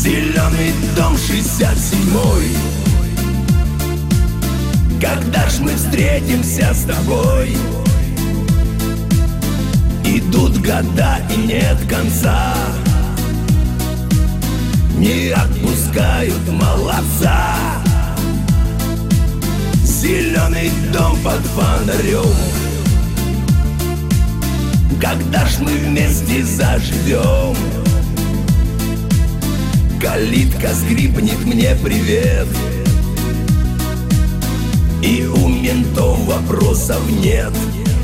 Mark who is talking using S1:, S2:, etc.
S1: Зеленый дом 67-й. Когда ж мы встретимся с тобой? Идут года и нет конца, не отпускают молодца. Зеленый дом под фонарем. Когда ж мы вместе заживем? Калитка скрипнет мне привет, и у ментов вопросов нет.